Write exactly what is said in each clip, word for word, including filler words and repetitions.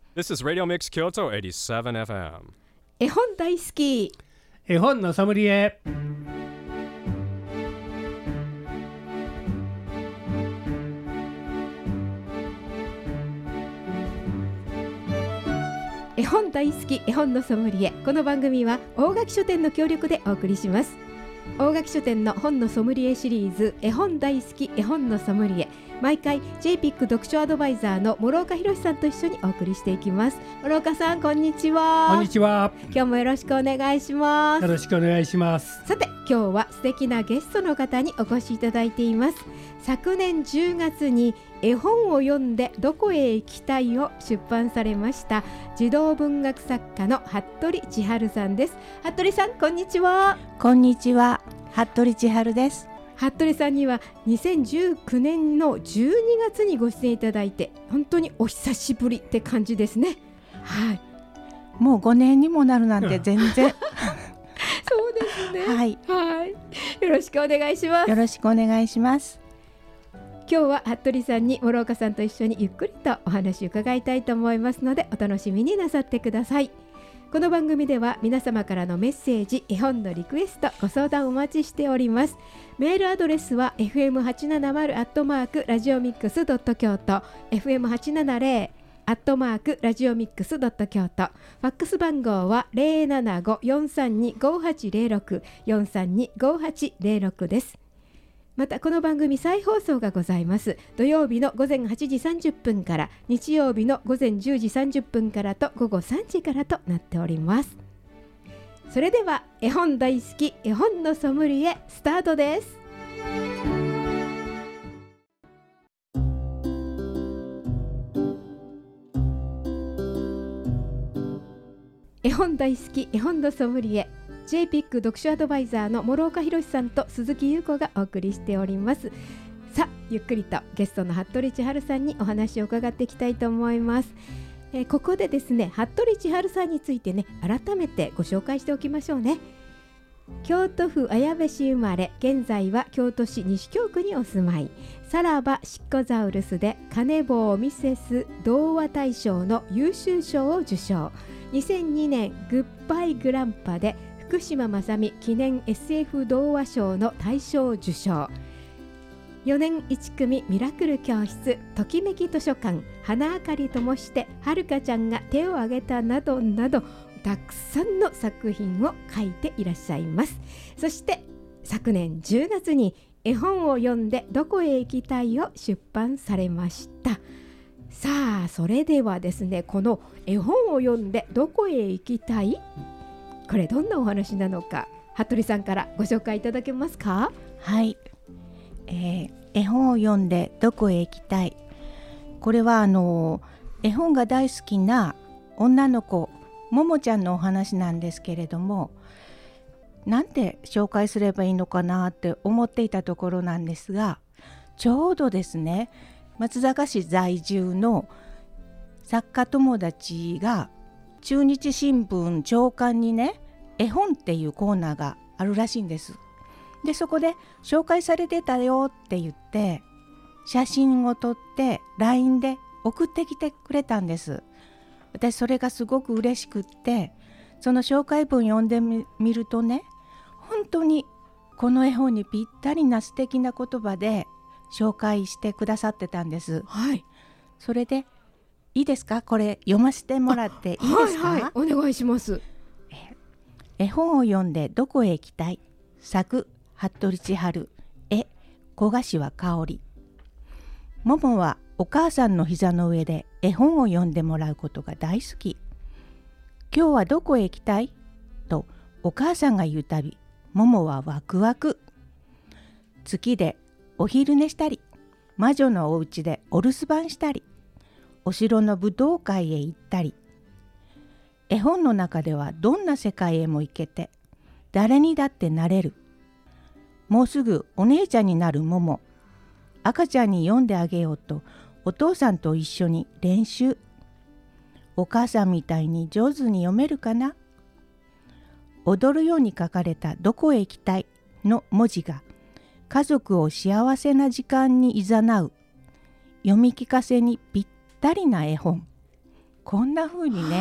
This is Radio Mix Kyoto エイティセブンエフエム。 絵本大好き。 絵本のソムリエ。 絵本大好き絵本のソムリエ。この番組は大垣書店の協力でお送りします。大垣書店の本のソムリエシリーズ、絵本大好き絵本のソムリエ、毎回 ジェイピック 読書アドバイザーの諸岡博さんと一緒にお送りしていきます。諸岡さん、こんにちは。 こんにちは。 今日もよろしくお願いします。 よろしくお願いします。 さて、今日は素敵なゲストの方にお越しいただいています。昨年じゅうがつに絵本を読んでどこへ行きたいを出版されました児童文学作家の服部千春さんです。服部さん、こんにちは。 こんにちは、服部千春です。 服部さんにはにせんじゅうきゅうねんのじゅうにがつにご出演いただいて、本当にお久しぶりって感じですね。はい、 もうごねんにもなるなんて全然そうですね。 はい、 はい、よろしくお願いします。 よろしくお願いします。 今日は服部さんに諸岡さんと一緒にゆっくりとお話を伺いたいと思いますので、お楽しみになさってください。この番組では皆様からのメッセージ、絵本のリクエスト、ご相談お待ちしております。メールアドレスは エフエムはちななまる アットマークラジオミックスドット京都 エフエムはちななゼロ アットマークラジオミックスドット京都、ファックス番号は ゼロななご よんさんに ごはちゼロろく よんさんに ごはちゼロろくです。またこの番組再放送がございます。土曜日のごぜんはちじさんじゅっぷんから、日曜日のごぜんじゅうじさんじゅっぷんからとごごさんじからとなっております。それでは絵本大好き絵本のソムリエスタートです。絵本大好き絵本のソムリエ、ジェイピック 読書アドバイザーの諸岡博さんと鈴木優子がお送りしております。さあ、ゆっくりとゲストの服部千春さんにお話を伺っていきたいと思います。えー、ここでですね、服部千春さんについてね、改めてご紹介しておきましょうね。京都府綾部市生まれ、現在は京都市西京区にお住まい。さらばシッコザウルスでカネボウミセス童話大賞の優秀賞を受賞。にせんにねんグッバイグランパで福島正美記念 エスエフ 童話賞の大賞を受賞。よねんいち組ミラクル教室、ときめき図書館、花あかりともしてはるかちゃんが手を挙げたなどなど、たくさんの作品を書いていらっしゃいます。そして昨年じゅうがつに絵本を読んでどこへ行きたいを出版されました。さあ、それではですね、この絵本を読んでどこへ行きたい、これどんなお話なのか、服部さんからご紹介いただけますか？ はい、えー、絵本を読んでどこへ行きたい、これはあの絵本が大好きな女の子ももちゃんのお話なんですけれども、なんて紹介すればいいのかなって思っていたところなんですが、ちょうどですね、松坂市在住の作家友達が中日新聞朝刊にね、絵本っていうコーナーがあるらしいんです。で、そこで紹介されてたよって言って写真を撮って ライン で送ってきてくれたんです。私それがすごく嬉しくって、その紹介文読んでみるとね、本当にこの絵本にぴったりな素敵な言葉で紹介してくださってたんです。 はい、 それでいいですか、これ読ませてもらっていいですか？ はいはい、お願いします。 絵本を読んでどこへ行きたい、作服部千春、絵小柏香織。ももはお母さんの膝の上で絵本を読んでもらうことが大好き。今日はどこへ行きたいとお母さんが言うたび、ももはワクワク。月でお昼寝したり、魔女のお家でお留守番したり、お城の武道会へ行ったり、絵本の中ではどんな世界へも行けて、誰にだってなれる。もうすぐお姉ちゃんになるもも。赤ちゃんに読んであげようとお父さんと一緒に練習。お母さんみたいに上手に読めるかな。踊るように書かれたどこへ行きたいの文字が家族を幸せな時間にいざなう、読み聞かせにぴったりな絵本。 こんな風にね、 はい、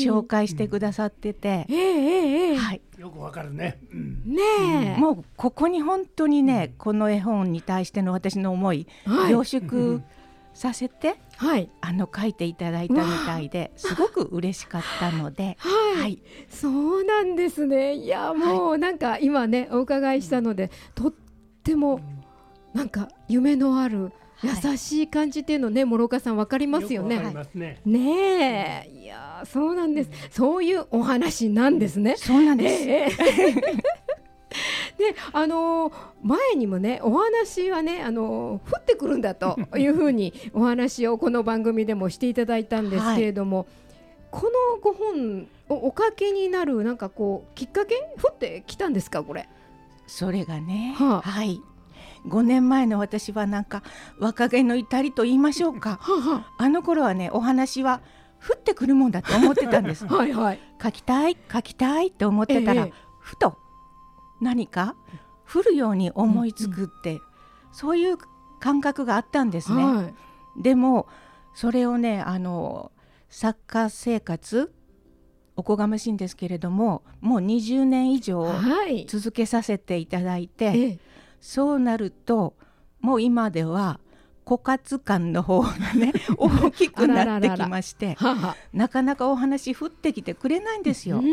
紹介してくださってて、 えーえーはい、 よくわかるね、うん、 ねえ、 もうここに本当にね、この絵本に対しての私の思い、 はい、 凝縮させて、 はい、 あの書いていただいたみたいですごく嬉しかったので、 はい、 はい、 そうなんですね。いやもうなんか今ねお伺いしたので、とってもなんか夢のある優しい感じっていうのね、諸岡さん分かりますよね。 よくわかりますね。 ねえ、いやそうなんです。そういうお話なんですね。 そうなんです。 えーで、あのー、前にもねお話はね、あのー、降ってくるんだというふうにお話をこの番組でもしていただいたんですけれども、はい、このご本をおかけになるなんかこうきっかけ降ってきたんですか、これ。 それがね、 はあ、 はい、ごねんまえの私はなんか若気の至りと言いましょうか、はあはあ、あの頃はねお話は降ってくるもんだと思ってたんですはい、はい、書きたい書きたいって思ってたら、ええ、ふと何か降るように思いつくって、うんうん、そういう感覚があったんですね、はい、でもそれをね、あの作家生活おこがましいんですけれどももうにじゅうねん以上続けさせていただいて、はい、そうなるともう今では枯渇感の方がね大きくなってきましてらららなかなかお話降ってきてくれないんですよ、うん、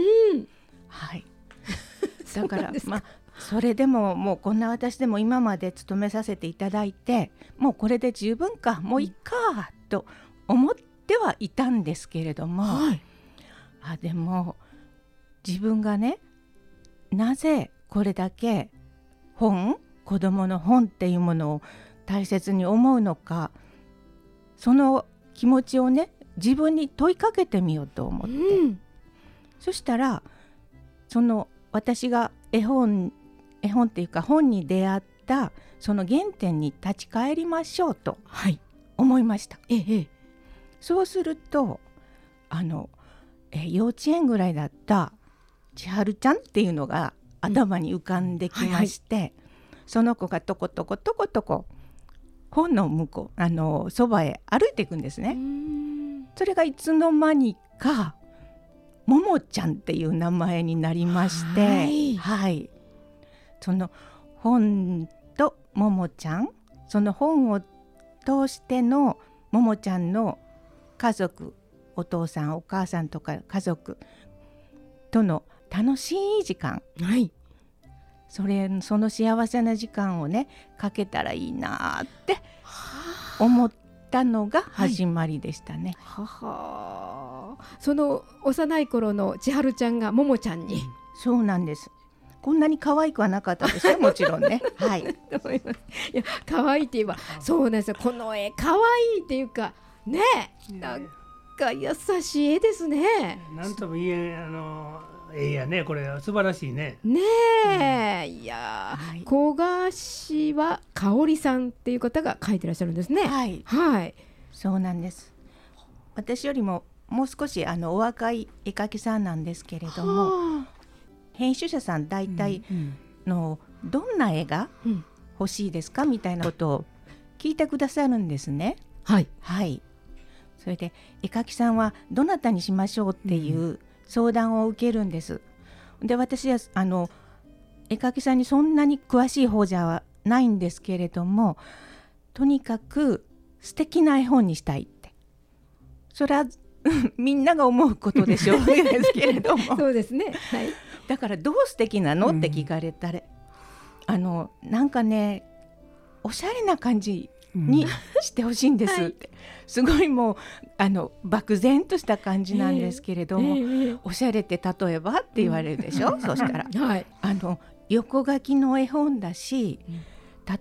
はいだからまあそれでももうこんな私でも今まで勤めさせていただいてもうこれで十分かもういいか、うん、と思ってはいたんですけれども、はい、あでも自分がねなぜこれだけ本子どもの本っていうものを大切に思うのかその気持ちをね自分に問いかけてみようと思って、うん、そしたらその私が絵本絵本っていうか本に出会ったその原点に立ち返りましょうと思いました、はい、ええ、そうするとあのえ幼稚園ぐらいだった千春ちゃんっていうのが頭に浮かんできまして、うんはいはい、その子がとことことことこ本の向こうあのそばへ歩いていくんですね。それがいつの間にかももちゃんっていう名前になりまして、はいはい、その本とももちゃんその本を通してのももちゃんの家族お父さんお母さんとか家族との楽しい時間、はい、それその幸せな時間をねかけたらいいなって思ったのが始まりでしたね、はい、ははその幼い頃の千春ちゃんがももちゃんに、うん、 そうなんです。こんなに可愛くはなかったですよもちろんねはいいや可愛いって言えばそうなんですよ。この絵可愛いっていうかねなんか優しい絵ですね。 なんとも言えんあの絵やねこれ素晴らしいね。 ねえ、うん、いや、はい、小柏香織さんっていう方が描いてらっしゃるんですね。 はいはい、そうなんです。私よりももう少しあのお若い絵描きさんなんですけれども、編集者さん大体のどんな絵が欲しいですかみたいなことを聞いてくださるんですね。はいはい。それで絵描きさんはどなたにしましょうっていう相談を受けるんです。で私はあの絵描きさんにそんなに詳しい方じゃないんですけれどもとにかく素敵な絵本にしたいってそれはみんなが思うことでしょうですけれどもそうですね、はい、 だからどう素敵なのって聞かれたら、うん、あのなんかねおしゃれな感じにしてほしいんですって、はい、すごいもうあの漠然とした感じなんですけれども、えーえー、おしゃれって例えばって言われるでしょ、うん、そしたら、はい、あの横書きの絵本だし、うん、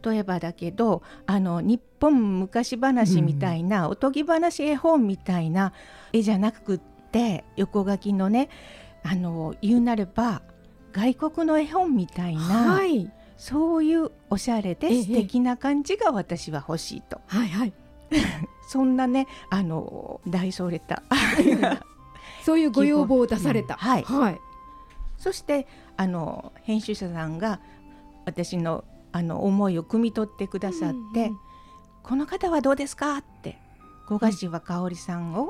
例えばだけどあの日本昔話みたいな、うん、おとぎ話絵本みたいな絵じゃなくって横書きのねあの言うなれば外国の絵本みたいな、はい、そういうおしゃれで素敵な感じが私は欲しいと、ええはいはい、そんなねあの大それたそういうご要望を出された、 うんはいはい、そしてあの編集者さんが私のあの思いを汲み取ってくださって、うんうん、この方はどうですかって小柏香織さんを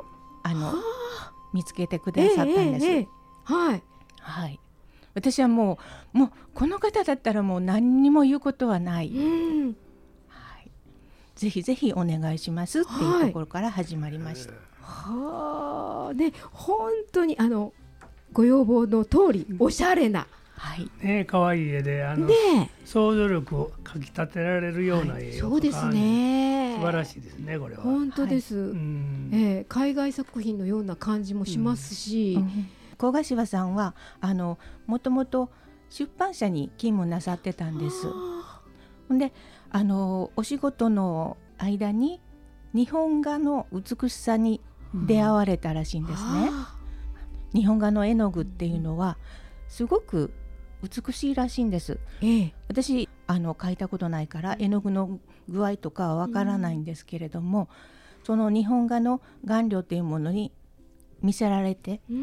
あの見つけてくださったんです、 ええええ、はいはい、私はもう、もうこの方だったらもう何にも言うことはない、 うんはい、ぜひぜひお願いしますっていうところから始まりました。 はあ、ね、本当にあのご要望の通りおしゃれな、 はいね、可愛い絵であの、 ね、 想像力をかきたてられるような絵を、 そうですね、 素晴らしいですねこれは。 本当です、 はい、うん、 えー、海外作品のような感じもしますし、 うんうん、小柏さんはあのもともと出版社に勤務なさってたんです。であのお仕事の間に日本画の美しさに出会われたらしいんですね、うん、日本画の絵の具っていうのはすごく美しいらしいんです、ええ、私あの描いたことないから絵の具の具合とかはわからないんですけれども、うん、その日本画の顔料というものに見せられて、うん、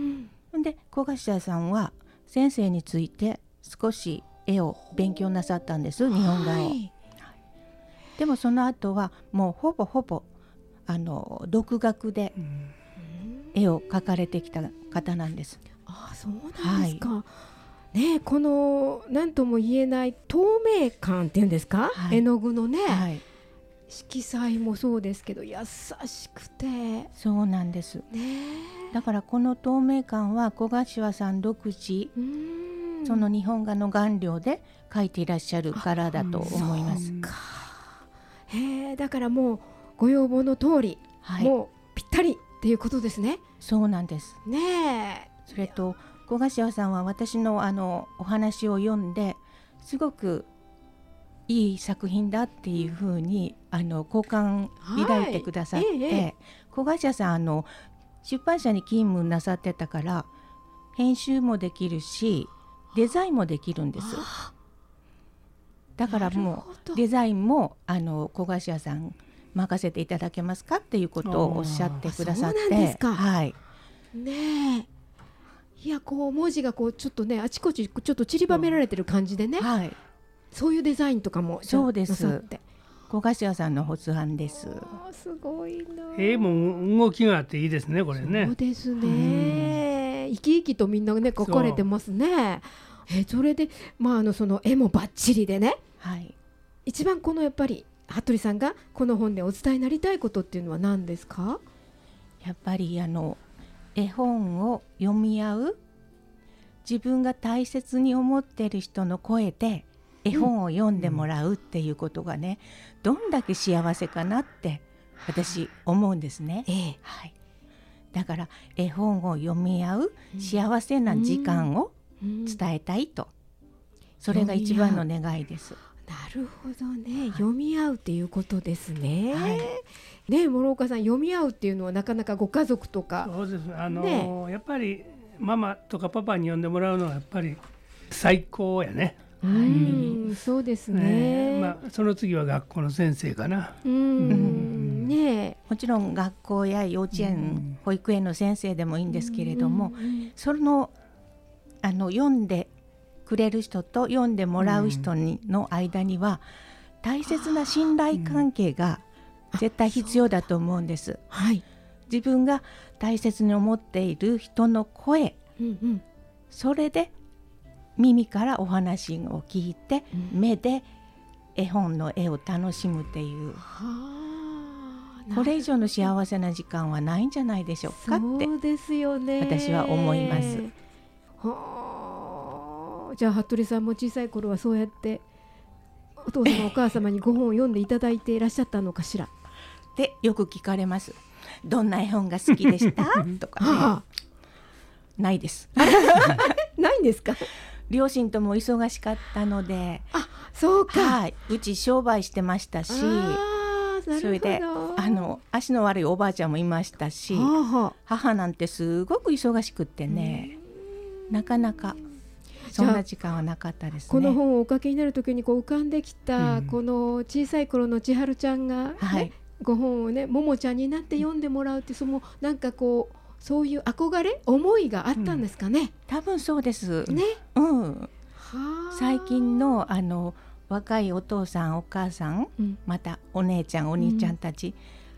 で小柏さんは先生について少し絵を勉強なさったんです、日本画を、はい、でもその後はもうほぼほぼあの独学で絵を描かれてきた方なんです。 ああ、そうなんですか、はい、ね、この何とも言えない透明感っていうんですか、はい、絵の具のね、はい、色彩もそうですけど優しくて、 そうなんです、ね、だからこの透明感は小柏さん独自、うん、その日本画の顔料で描いていらっしゃるからだと思います。 へえ、だからもうご要望の通り、はい、もうぴったりっていうことですね。 そうなんですね。 それと小柏さんは私のあのお話を読んですごくいい作品だっていうふうにあの好感抱いてくださって、はい、ええ、小柏さんあの出版社に勤務なさってたから編集もできるしデザインもできるんです。だからもうデザインもあの小柏さん任せていただけますかっていうことをおっしゃってくださって、そうなんですか、はい、 ねえ、いや、こう文字がこうちょっとねあちこちちょっと散りばめられてる感じでね、はい、そういうデザインとかもそうです。小柏さんの発案です。 すごいな。 絵も動きがあっていいですねこれね。 そうですね、生き生きとみんなね描かれてますね。えそれで、まあ、あのその絵もバッチリでね、はい、一番このやっぱり服部さんがこの本でお伝えになりたいことっていうのは何ですか？ やっぱりあの絵本を読み合う、自分が大切に思っている人の声で絵本を読んでもらうっていうことがね、うん、どんだけ幸せかなって私思うんですね、ええ、はい、だから絵本を読み合う幸せな時間を伝えたいと、それが一番の願いです。 なるほどね、はい、読み合うっていうことですね、はい、ね、諸岡さん、読み合うっていうのはなかなかご家族とか、 そうです、あのーね、やっぱりママとかパパに読んでもらうのはやっぱり最高やね。 うん、はい、そうですね、 ね、まあ、その次は学校の先生かな。 うん、うん、ね、 もちろん学校や幼稚園、うん、保育園の先生でもいいんですけれども、うん、その、あの読んでくれる人と読んでもらう人にの間には大切な信頼関係が絶対必要だと思うんです、はい、自分が大切に思っている人の声、うんうん、それで耳からお話を聞いて、うん、目で絵本の絵を楽しむっていう、これ以上の幸せな時間はないんじゃないでしょうかって、 そうですよね、 私は思います。 はあ、じゃあ服部さんも小さい頃はそうやってお父様お母様にご本を読んでいただいていらっしゃったのかしらでよく聞かれます。どんな絵本が好きでしたとかね、はあ、ないですないんですか？ 両親とも忙しかったので。 あ、そうか、 はい、うち商売してましたし、それであの足の悪いおばあちゃんもいましたし、はあはあ、母なんてすごく忙しくってね、なかなかそんな時間はなかったですね。 この本をお書きになる時にこう浮かんできた、うん、この小さい頃の千春ちゃんが、ね、はい、ご本をねももちゃんになって読んでもらうって、そのなんかこうそういう憧れ思いがあったんですかね、うん、 多分そうですね、うん、は最近のあの若いお父さんお母さん、うん、またお姉ちゃんお兄ちゃんたち、うん、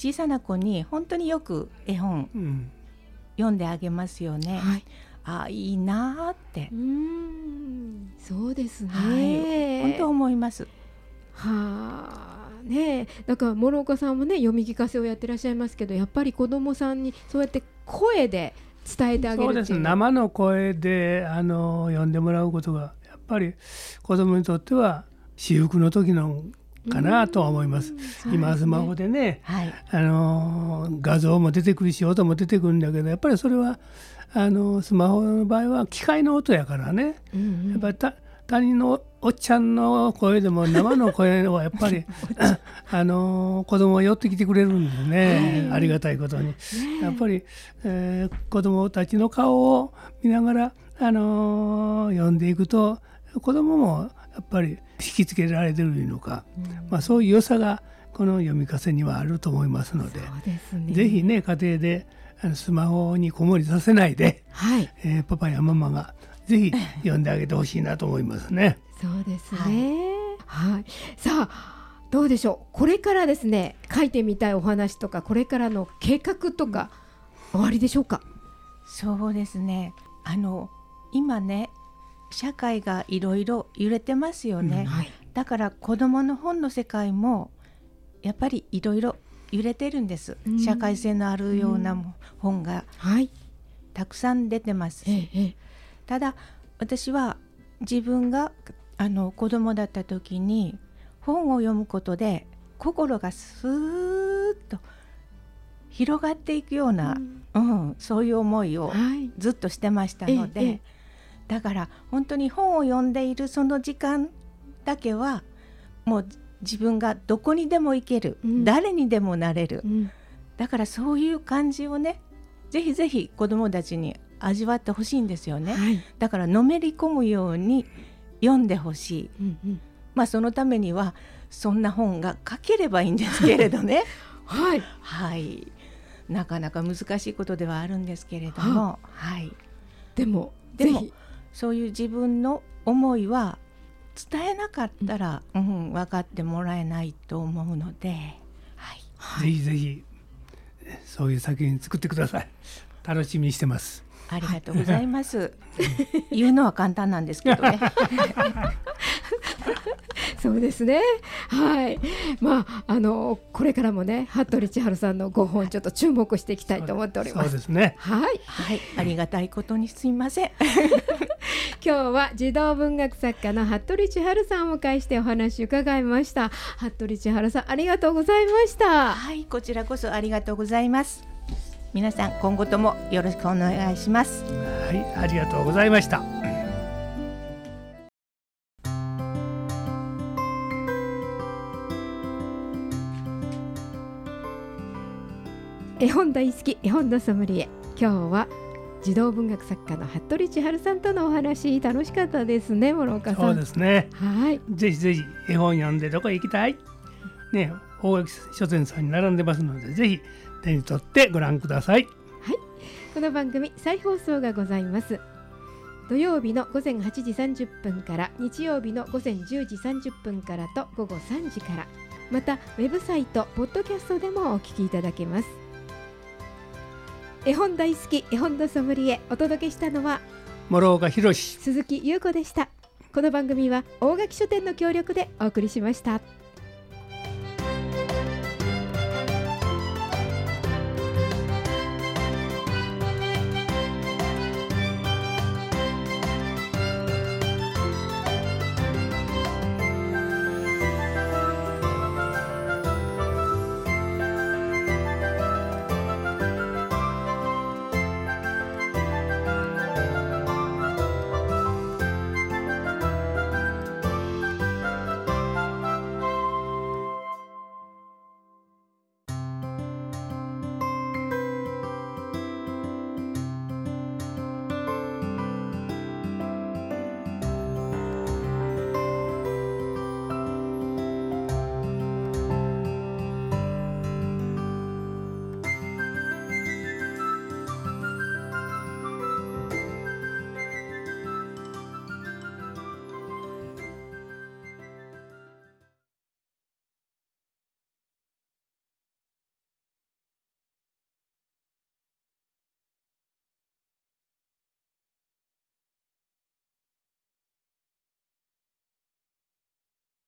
小さな子に本当によく絵本うん読んであげますよね。 はい、 あ、いいなって、 うーん、そうですね。 はい、本当思います。 はあ、ねえ、だから諸岡さんもね読み聞かせをやってらっしゃいますけど、やっぱり子どもさんにそうやって声で伝えてあげるっていうのは。 そうですね、生の声であの読んでもらうことがやっぱり子どもにとっては至福の時のかなとは思います。今スマホでね、 はい、 あの画像も出てくるし音も出てくるんだけど、やっぱりそれはあのスマホの場合は機械の音やからね、 うんうん、 やっぱりた他人のおっちゃんの声でも生の声はやっぱりあの子供が寄ってきてくれるんですね、はい、ありがたいことに、ね、やっぱり、えー、子供たちの顔を見ながら、あのー、読んでいくと子供もやっぱり引きつけられてるのか、うん、まあ、そういう良さがこの読み聞かせにはあると思いますので、 そうですね、 ぜひね家庭であのスマホにこもりさせないで、はい、えー、パパやママがぜひ読んであげてほしいなと思いますね。 そうですね、はいはい、さあどうでしょう、これからですね書いてみたいお話とかこれからの計画とか終わりでしょうか。 そうですね、あの今ね社会がいろいろ揺れてますよね、うん、はい、だから子どもの本の世界もやっぱりいろいろ揺れてるんです、うん、社会性のあるような本がたくさん出てますし、うん、はい、ただ私は自分があの子供だった時に本を読むことで心がスーッと広がっていくような、うんうん、そういう思いをずっとしてましたので、はい、だから本当に本を読んでいるその時間だけはもう自分がどこにでも行ける、うん、誰にでもなれる、うん、だからそういう感じをねぜひぜひ子どもたちに味わってほしいんですよね、はい、だからのめり込むように読んでほしい、うんうん、まあそのためにはそんな本が書ければいいんですけれどねはい、はい、なかなか難しいことではあるんですけれども、はい、 でもでもそういう自分の思いは伝えなかったら、うんうん、分かってもらえないと思うので、はい、 ぜひぜひそういう作品作ってください。楽しみにしてます。 ありがとうございます、はい、言うのは簡単なんですけどねそうですね、はい、まああのこれからもね服部千春さんのご本ちょっと注目していきたいと思っております。 そうですね、 はい、 はい、ありがたいことにすいません今日は児童文学作家の服部千春さんをお迎えしてお話伺いました。服部千春さんありがとうございました。 はい、こちらこそありがとうございます。皆さん今後ともよろしくお願いします。 はい、ありがとうございました。 絵本大好き絵本のソムリエ、今日は児童文学作家の服部千春さんとのお話楽しかったですね。諸岡さん。 そうですね、 はい、ぜひぜひ絵本読んでどこへ行きたいね、大垣書店さんに並んでますのでぜひ手に取ってご覧ください。 はい、この番組再放送がございます。土曜日の午前はちじさんじゅっぷんから日曜日の午前じゅうじさんじゅっぷんからと午後さんじから、またウェブサイトポッドキャストでもお聞きいただけます。絵本大好き絵本のソムリエ、お届けしたのは諸岡博、 鈴木優子でした。この番組は大垣書店の協力でお送りしました。